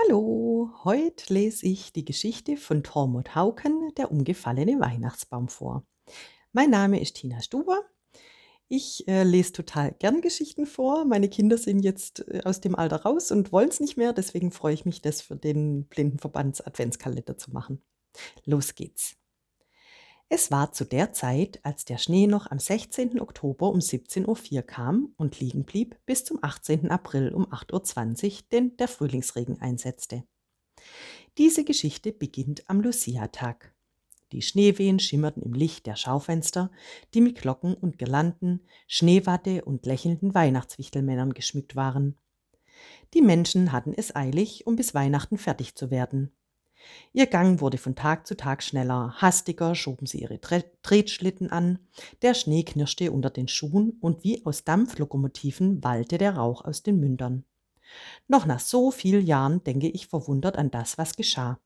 Hallo, heute lese ich die Geschichte von Tormod Hauken, der umgefallene Weihnachtsbaum vor. Mein Name ist Tina Stuber. Ich lese total gern Geschichten vor. Meine Kinder sind jetzt aus dem Alter raus und wollen es nicht mehr. Deswegen freue ich mich, das für den Blindenverbands Adventskalender zu machen. Los geht's. Es war zu der Zeit, als der Schnee noch am 16. Oktober um 17:04 Uhr kam und liegen blieb, bis zum 18. April um 8:20 Uhr, denn der Frühlingsregen einsetzte. Diese Geschichte beginnt am Lucia-Tag. Die Schneewehen schimmerten im Licht der Schaufenster, die mit Glocken und Girlanden, Schneewatte und lächelnden Weihnachtswichtelmännern geschmückt waren. Die Menschen hatten es eilig, um bis Weihnachten fertig zu werden. Ihr Gang wurde von Tag zu Tag schneller, hastiger schoben sie ihre Tretschlitten an, der Schnee knirschte unter den Schuhen und wie aus Dampflokomotiven wallte der Rauch aus den Mündern. Noch nach so vielen Jahren denke ich verwundert an das, was geschah.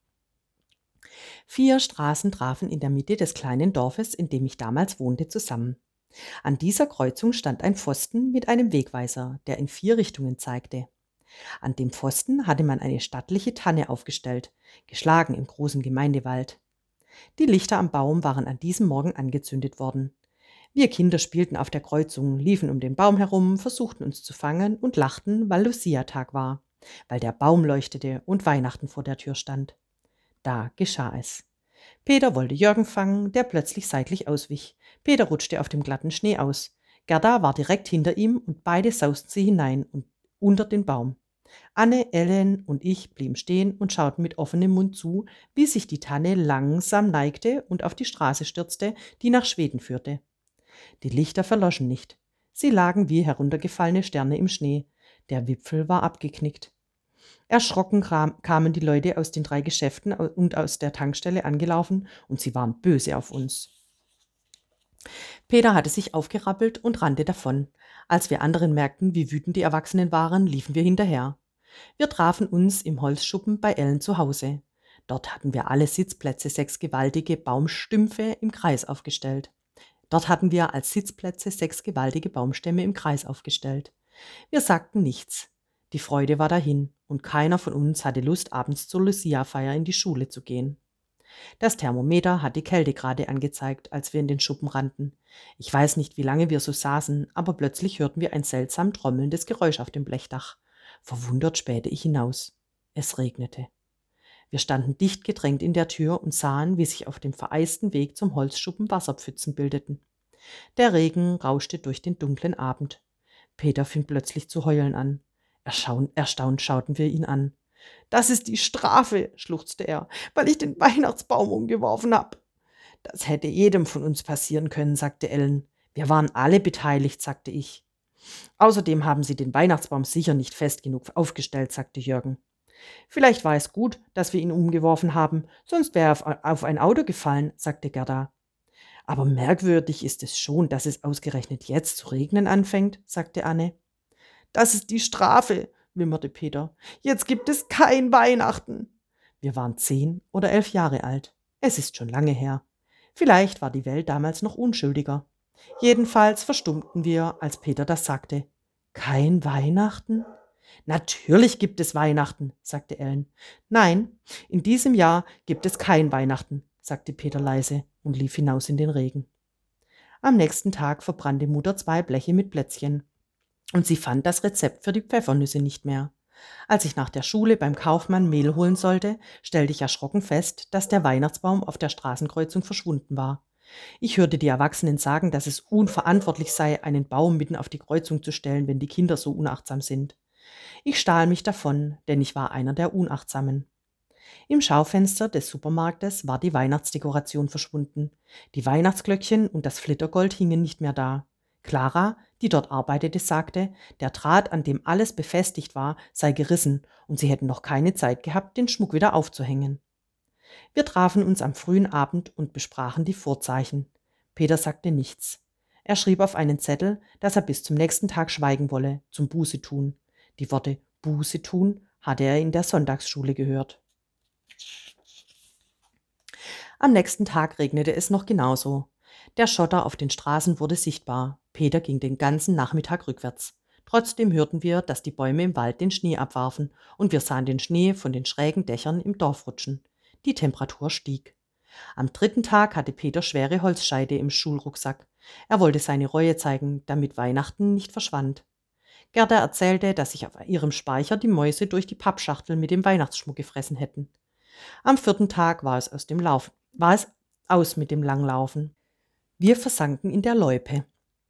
4 Straßen trafen in der Mitte des kleinen Dorfes, in dem ich damals wohnte, zusammen. An dieser Kreuzung stand ein Pfosten mit einem Wegweiser, der in 4 Richtungen zeigte. An dem Pfosten hatte man eine stattliche Tanne aufgestellt, geschlagen im großen Gemeindewald. Die Lichter am Baum waren an diesem Morgen angezündet worden. Wir Kinder spielten auf der Kreuzung, liefen um den Baum herum, versuchten uns zu fangen und lachten, weil Lucia-Tag war, weil der Baum leuchtete und Weihnachten vor der Tür stand. Da geschah es. Peter wollte Jürgen fangen, der plötzlich seitlich auswich. Peter rutschte auf dem glatten Schnee aus. Gerda war direkt hinter ihm und beide sausten sie hinein und unter den Baum. Anne, Ellen und ich blieben stehen und schauten mit offenem Mund zu, wie sich die Tanne langsam neigte und auf die Straße stürzte, die nach Schweden führte. Die Lichter verloschen nicht. Sie lagen wie heruntergefallene Sterne im Schnee. Der Wipfel war abgeknickt. Erschrocken kamen die Leute aus den 3 Geschäften und aus der Tankstelle angelaufen, und sie waren böse auf uns. Peter hatte sich aufgerappelt und rannte davon. Als wir anderen merkten, wie wütend die Erwachsenen waren, liefen wir hinterher. Wir trafen uns im Holzschuppen bei Ellen zu Hause. Dort hatten wir alle Sitzplätze 6 gewaltige Baumstümpfe im Kreis aufgestellt. Wir sagten nichts. Die Freude war dahin, und keiner von uns hatte Lust, abends zur Lucia-Feier in die Schule zu gehen. Das Thermometer hat die Kältegrade angezeigt, als wir in den Schuppen rannten. Ich weiß nicht, wie lange wir so saßen, aber plötzlich hörten wir ein seltsam trommelndes Geräusch auf dem Blechdach. Verwundert spähte ich hinaus. Es regnete. Wir standen dicht gedrängt in der Tür und sahen, wie sich auf dem vereisten Weg zum Holzschuppen Wasserpfützen bildeten. Der Regen rauschte durch den dunklen Abend. Peter fing plötzlich zu heulen an. Erstaunt schauten wir ihn an. »Das ist die Strafe«, schluchzte er, »weil ich den Weihnachtsbaum umgeworfen habe.« »Das hätte jedem von uns passieren können«, sagte Ellen. »Wir waren alle beteiligt«, sagte ich. »Außerdem haben Sie den Weihnachtsbaum sicher nicht fest genug aufgestellt«, sagte Jürgen. »Vielleicht war es gut, dass wir ihn umgeworfen haben, sonst wäre er auf ein Auto gefallen«, sagte Gerda. »Aber merkwürdig ist es schon, dass es ausgerechnet jetzt zu regnen anfängt«, sagte Anne. »Das ist die Strafe«, wimmerte Peter. »Jetzt gibt es kein Weihnachten.« Wir waren 10 oder 11 Jahre alt. Es ist schon lange her. Vielleicht war die Welt damals noch unschuldiger. Jedenfalls verstummten wir, als Peter das sagte. »Kein Weihnachten?« »Natürlich gibt es Weihnachten«, sagte Ellen. »Nein, in diesem Jahr gibt es kein Weihnachten«, sagte Peter leise und lief hinaus in den Regen. Am nächsten Tag verbrannte Mutter 2 Bleche mit Plätzchen. Und sie fand das Rezept für die Pfeffernüsse nicht mehr. Als ich nach der Schule beim Kaufmann Mehl holen sollte, stellte ich erschrocken fest, dass der Weihnachtsbaum auf der Straßenkreuzung verschwunden war. Ich hörte die Erwachsenen sagen, dass es unverantwortlich sei, einen Baum mitten auf die Kreuzung zu stellen, wenn die Kinder so unachtsam sind. Ich stahl mich davon, denn ich war einer der Unachtsamen. Im Schaufenster des Supermarktes war die Weihnachtsdekoration verschwunden. Die Weihnachtsglöckchen und das Flittergold hingen nicht mehr da. Clara, die dort arbeitete, sagte, der Draht, an dem alles befestigt war, sei gerissen und sie hätten noch keine Zeit gehabt, den Schmuck wieder aufzuhängen. Wir trafen uns am frühen Abend und besprachen die Vorzeichen. Peter sagte nichts. Er schrieb auf einen Zettel, dass er bis zum nächsten Tag schweigen wolle, zum Buße tun. Die Worte Buße tun hatte er in der Sonntagsschule gehört. Am nächsten Tag regnete es noch genauso. Der Schotter auf den Straßen wurde sichtbar. Peter ging den ganzen Nachmittag rückwärts. Trotzdem hörten wir, dass die Bäume im Wald den Schnee abwarfen, und wir sahen den Schnee von den schrägen Dächern im Dorf rutschen. Die Temperatur stieg. Am dritten Tag hatte Peter schwere Holzscheite im Schulrucksack. Er wollte seine Reue zeigen, damit Weihnachten nicht verschwand. Gerda erzählte, dass sich auf ihrem Speicher die Mäuse durch die Pappschachtel mit dem Weihnachtsschmuck gefressen hätten. Am vierten Tag war es aus mit dem Langlaufen. Wir versanken in der Loipe.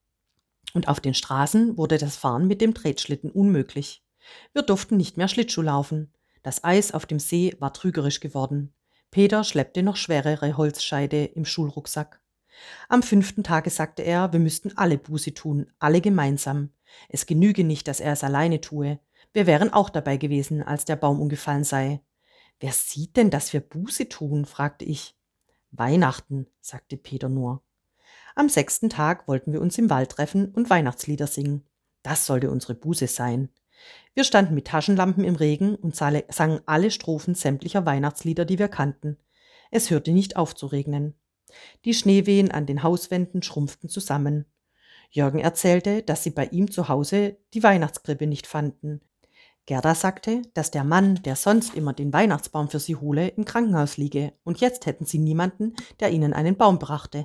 Und auf den Straßen wurde das Fahren mit dem Tretschlitten unmöglich. Wir durften nicht mehr Schlittschuh laufen. Das Eis auf dem See war trügerisch geworden. Peter schleppte noch schwerere Holzscheite im Schulrucksack. Am fünften Tage sagte er, wir müssten alle Buße tun, alle gemeinsam. Es genüge nicht, dass er es alleine tue. Wir wären auch dabei gewesen, als der Baum umgefallen sei. »Wer sieht denn, dass wir Buße tun?« fragte ich. »Weihnachten«, sagte Peter nur. Am sechsten Tag wollten wir uns im Wald treffen und Weihnachtslieder singen. Das sollte unsere Buße sein. Wir standen mit Taschenlampen im Regen und sangen alle Strophen sämtlicher Weihnachtslieder, die wir kannten. Es hörte nicht auf zu regnen. Die Schneewehen an den Hauswänden schrumpften zusammen. Jürgen erzählte, dass sie bei ihm zu Hause die Weihnachtskrippe nicht fanden. Gerda sagte, dass der Mann, der sonst immer den Weihnachtsbaum für sie hole, im Krankenhaus liege, und jetzt hätten sie niemanden, der ihnen einen Baum brachte.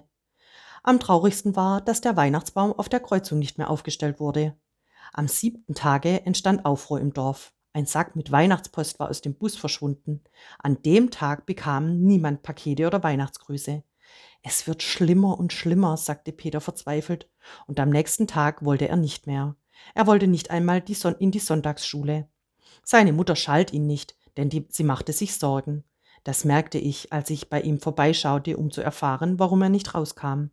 Am traurigsten war, dass der Weihnachtsbaum auf der Kreuzung nicht mehr aufgestellt wurde. Am 7. Tage entstand Aufruhr im Dorf. Ein Sack mit Weihnachtspost war aus dem Bus verschwunden. An dem Tag bekam niemand Pakete oder Weihnachtsgrüße. »Es wird schlimmer und schlimmer«, sagte Peter verzweifelt, und am nächsten Tag wollte er nicht mehr. Er wollte nicht einmal in die Sonntagsschule. Seine Mutter schalt ihn nicht, denn sie machte sich Sorgen. Das merkte ich, als ich bei ihm vorbeischaute, um zu erfahren, warum er nicht rauskam.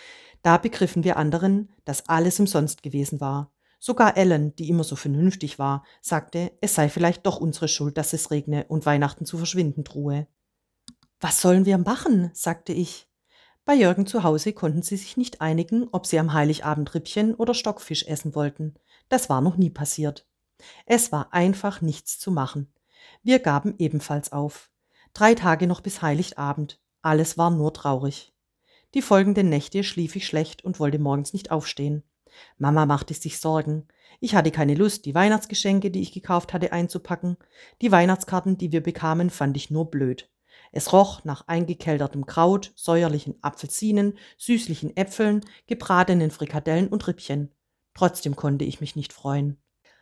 Da begriffen wir anderen, dass alles umsonst gewesen war. Sogar Ellen, die immer so vernünftig war, sagte, es sei vielleicht doch unsere Schuld, dass es regne und Weihnachten zu verschwinden drohe. »Was sollen wir machen?« sagte ich. Bei Jürgen zu Hause konnten sie sich nicht einigen, ob sie am Heiligabend Rippchen oder Stockfisch essen wollten. Das war noch nie passiert. Es war einfach nichts zu machen. Wir gaben ebenfalls auf. 3 Tage noch bis Heiligabend. Alles war nur traurig. Die folgenden Nächte schlief ich schlecht und wollte morgens nicht aufstehen. Mama machte sich Sorgen. Ich hatte keine Lust, die Weihnachtsgeschenke, die ich gekauft hatte, einzupacken. Die Weihnachtskarten, die wir bekamen, fand ich nur blöd. Es roch nach eingekeltertem Kraut, säuerlichen Apfelsinen, süßlichen Äpfeln, gebratenen Frikadellen und Rippchen. Trotzdem konnte ich mich nicht freuen.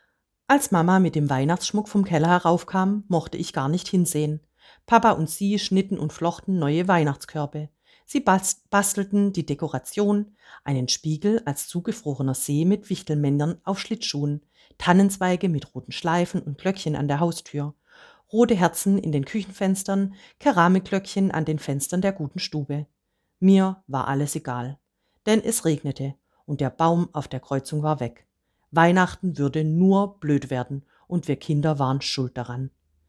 Als Mama mit dem Weihnachtsschmuck vom Keller heraufkam, mochte ich gar nicht hinsehen. Papa und sie schnitten und flochten neue Weihnachtskörbe. Sie bastelten die Dekoration, einen Spiegel als zugefrorener See mit Wichtelmännern auf Schlittschuhen, Tannenzweige mit roten Schleifen und Glöckchen an der Haustür, rote Herzen in den Küchenfenstern, Keramikglöckchen an den Fenstern der guten Stube. Mir war alles egal, denn es regnete und der Baum auf der Kreuzung war weg. Weihnachten würde nur blöd werden und wir Kinder waren schuld daran.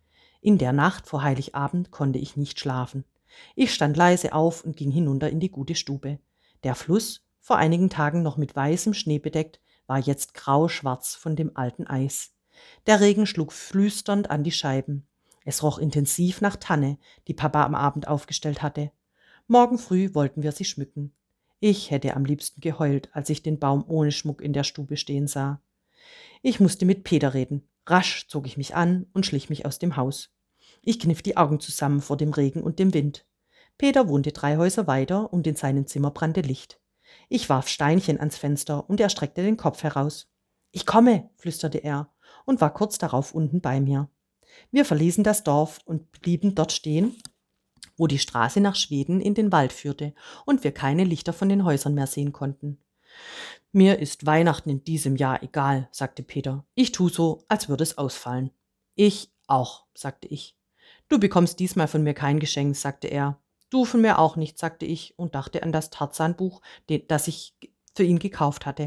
In der Nacht vor Heiligabend konnte ich nicht schlafen. Ich stand leise auf und ging hinunter in die gute Stube. Der Fluss, vor einigen Tagen noch mit weißem Schnee bedeckt, war jetzt grau-schwarz von dem alten Eis. Der Regen schlug flüsternd an die Scheiben. Es roch intensiv nach Tanne, die Papa am Abend aufgestellt hatte. Morgen früh wollten wir sie schmücken. Ich hätte am liebsten geheult, als ich den Baum ohne Schmuck in der Stube stehen sah. Ich musste mit Peter reden. Rasch zog ich mich an und schlich mich aus dem Haus. Ich kniff die Augen zusammen vor dem Regen und dem Wind. Peter wohnte 3 Häuser weiter und in seinem Zimmer brannte Licht. Ich warf Steinchen ans Fenster und er streckte den Kopf heraus. »Ich komme«, flüsterte er und war kurz darauf unten bei mir. Wir verließen das Dorf und blieben dort stehen, wo die Straße nach Schweden in den Wald führte und wir keine Lichter von den Häusern mehr sehen konnten. »Mir ist Weihnachten in diesem Jahr egal«, sagte Peter. »Ich tu so, als würde es ausfallen.« »Ich auch«, sagte ich. »Du bekommst diesmal von mir kein Geschenk«, sagte er. »Du von mir auch nicht«, sagte ich und dachte an das Tarzan-Buch, das ich für ihn gekauft hatte.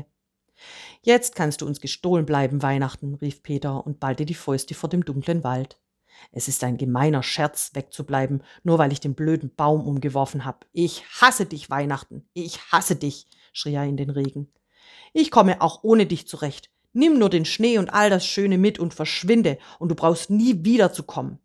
»Jetzt kannst du uns gestohlen bleiben, Weihnachten«, rief Peter und ballte die Fäuste vor dem dunklen Wald. »Es ist ein gemeiner Scherz, wegzubleiben, nur weil ich den blöden Baum umgeworfen habe. Ich hasse dich, Weihnachten, ich hasse dich«, schrie er in den Regen. »Ich komme auch ohne dich zurecht. Nimm nur den Schnee und all das Schöne mit und verschwinde, und du brauchst nie wiederzukommen.«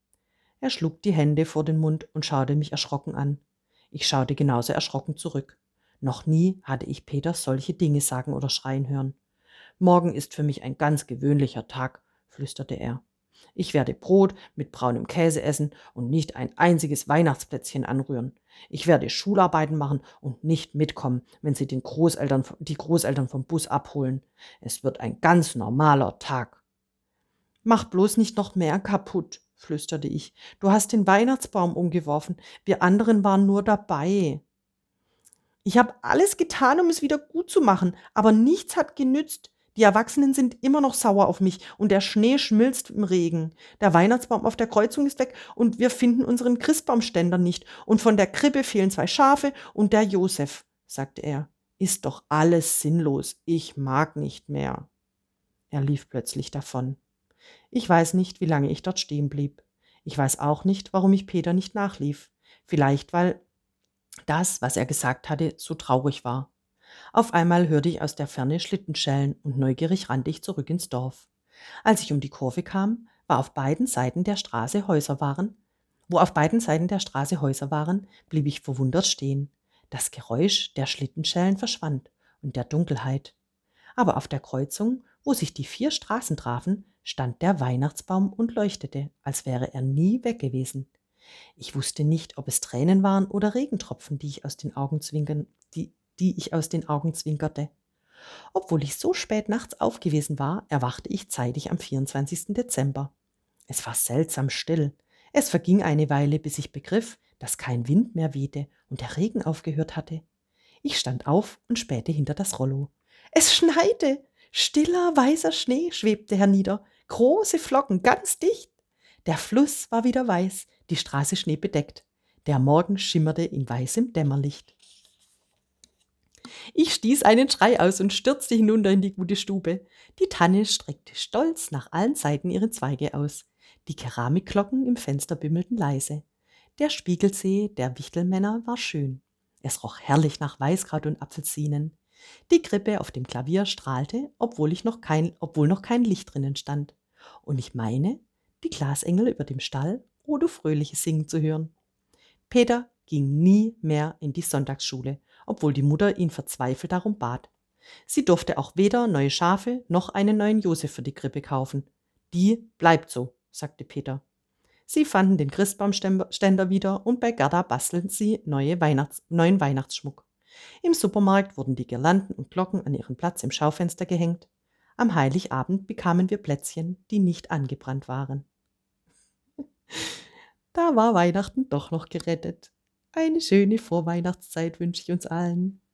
Er schlug die Hände vor den Mund und schaute mich erschrocken an. Ich schaute genauso erschrocken zurück. Noch nie hatte ich Peter solche Dinge sagen oder schreien hören. Morgen ist für mich ein ganz gewöhnlicher Tag, flüsterte er. Ich werde Brot mit braunem Käse essen und nicht ein einziges Weihnachtsplätzchen anrühren. Ich werde Schularbeiten machen und nicht mitkommen, wenn sie die Großeltern vom Bus abholen. Es wird ein ganz normaler Tag. Mach bloß nicht noch mehr kaputt, flüsterte ich. Du hast den Weihnachtsbaum umgeworfen. Wir anderen waren nur dabei. Ich habe alles getan, um es wieder gut zu machen, aber nichts hat genützt. Die Erwachsenen sind immer noch sauer auf mich und der Schnee schmilzt im Regen. Der Weihnachtsbaum auf der Kreuzung ist weg und wir finden unseren Christbaumständer nicht. Und von der Krippe fehlen 2 Schafe und der Josef, sagte er. Ist doch alles sinnlos. Ich mag nicht mehr. Er lief plötzlich davon. Ich weiß nicht, wie lange ich dort stehen blieb. Ich weiß auch nicht, warum ich Peter nicht nachlief. Vielleicht, weil das, was er gesagt hatte, so traurig war. Auf einmal hörte ich aus der Ferne Schlitten schellen und neugierig rannte ich zurück ins Dorf. Als ich um die Kurve kam, wo auf beiden Seiten der Straße Häuser waren, blieb ich verwundert stehen. Das Geräusch der Schlittenschellen verschwand und der Dunkelheit. Aber auf der Kreuzung, wo sich die 4 Straßen trafen, stand der Weihnachtsbaum und leuchtete, als wäre er nie weg gewesen. Ich wusste nicht, ob es Tränen waren oder Regentropfen, die ich aus den Augen zwinkerte. Obwohl ich so spät nachts aufgewesen war, erwachte ich zeitig am 24. Dezember. Es war seltsam still. Es verging eine Weile, bis ich begriff, dass kein Wind mehr wehte und der Regen aufgehört hatte. Ich stand auf und spähte hinter das Rollo. Es schneite! Stiller, weißer Schnee schwebte hernieder, große Flocken, ganz dicht. Der Fluss war wieder weiß, die Straße schneebedeckt. Der Morgen schimmerte in weißem Dämmerlicht. Ich stieß einen Schrei aus und stürzte hinunter in die gute Stube. Die Tanne streckte stolz nach allen Seiten ihre Zweige aus. Die Keramikglocken im Fenster bimmelten leise. Der Spiegelsee der Wichtelmänner war schön. Es roch herrlich nach Weißkraut und Apfelsinen. Die Krippe auf dem Klavier strahlte, obwohl noch kein Licht drinnen stand. Und ich meine, die Glasengel über dem Stall, O du Fröhliche singen zu hören. Peter ging nie mehr in die Sonntagsschule, obwohl die Mutter ihn verzweifelt darum bat. Sie durfte auch weder neue Schafe noch einen neuen Josef für die Krippe kaufen. Die bleibt so, sagte Peter. Sie fanden den Christbaumständer wieder und bei Gerda bastelten sie neuen Weihnachtsschmuck. Im Supermarkt wurden die Girlanden und Glocken an ihren Platz im Schaufenster gehängt. Am Heiligabend bekamen wir Plätzchen, die nicht angebrannt waren. Da war Weihnachten doch noch gerettet. Eine schöne Vorweihnachtszeit wünsche ich uns allen.